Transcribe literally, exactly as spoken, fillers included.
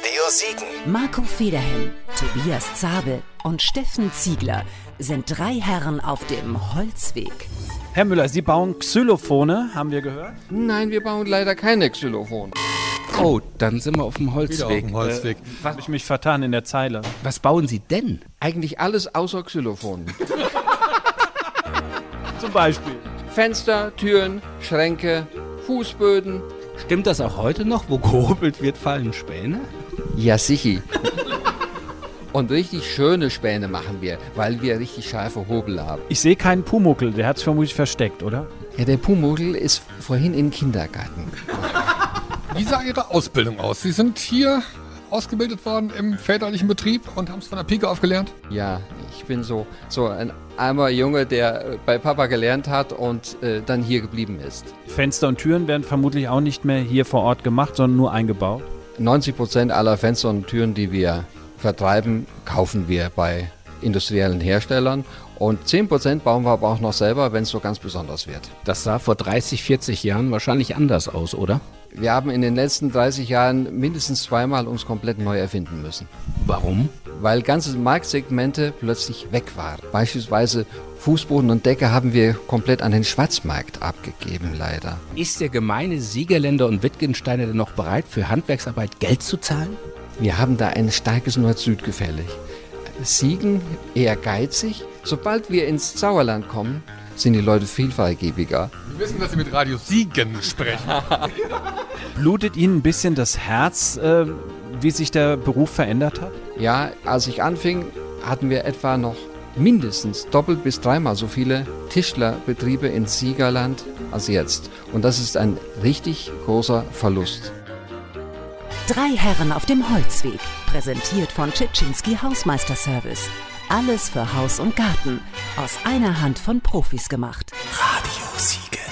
Radio Siegen. Marco Federhen, Tobias Zabel und Steffen Ziegler sind drei Herren auf dem Holzweg. Herr Müller, Sie bauen Xylophone, haben wir gehört? Nein, wir bauen leider keine Xylophone. Oh, dann sind wir auf dem Holzweg. Wieder auf dem Holzweg. Äh, was habe ich mich vertan in der Zeile? Was bauen Sie denn? Eigentlich alles außer Xylophon. Zum Beispiel? Fenster, Türen, Schränke, Fußböden. Stimmt das auch heute noch? Wo gehobelt wird, fallen Späne? Ja, sicher. Und richtig schöne Späne machen wir, weil wir richtig scharfe Hobel haben. Ich sehe keinen Pumuckl, der hat es vermutlich versteckt, oder? Ja, der Pumuckl ist vorhin im Kindergarten. Wie sah Ihre Ausbildung aus? Sie sind hier ausgebildet worden im väterlichen Betrieb und haben es von der Pike auf gelernt? Ja, ich bin so, so ein armer Junge, der bei Papa gelernt hat und äh, dann hier geblieben ist. Fenster und Türen werden vermutlich auch nicht mehr hier vor Ort gemacht, sondern nur eingebaut. neunzig Prozent aller Fenster und Türen, die wir vertreiben, kaufen wir bei industriellen Herstellern. Und zehn Prozent bauen wir aber auch noch selber, wenn es so ganz besonders wird. Das sah vor dreißig, vierzig Jahren wahrscheinlich anders aus, oder? Wir haben in den letzten dreißig Jahren mindestens zweimal uns komplett neu erfinden müssen. Warum? Weil ganze Marktsegmente plötzlich weg waren. Beispielsweise Fußboden und Decke haben wir komplett an den Schwarzmarkt abgegeben, leider. Ist der gemeine Siegerländer und Wittgensteiner denn noch bereit, für Handwerksarbeit Geld zu zahlen? Wir haben da ein starkes Nord-Süd-Gefälle. Siegen eher geizig. Sobald wir ins Sauerland kommen, sind die Leute viel freigebiger. Wir wissen, dass Sie mit Radio Siegen sprechen. Blutet Ihnen ein bisschen das Herz, äh, wie sich der Beruf verändert hat? Ja, als ich anfing, hatten wir etwa noch mindestens doppelt bis dreimal so viele Tischlerbetriebe in Siegerland als jetzt. Und das ist ein richtig großer Verlust. Drei Herren auf dem Holzweg, präsentiert von Tschitschinski Hausmeisterservice. Alles für Haus und Garten, aus einer Hand von Profis gemacht. Radio Siegen.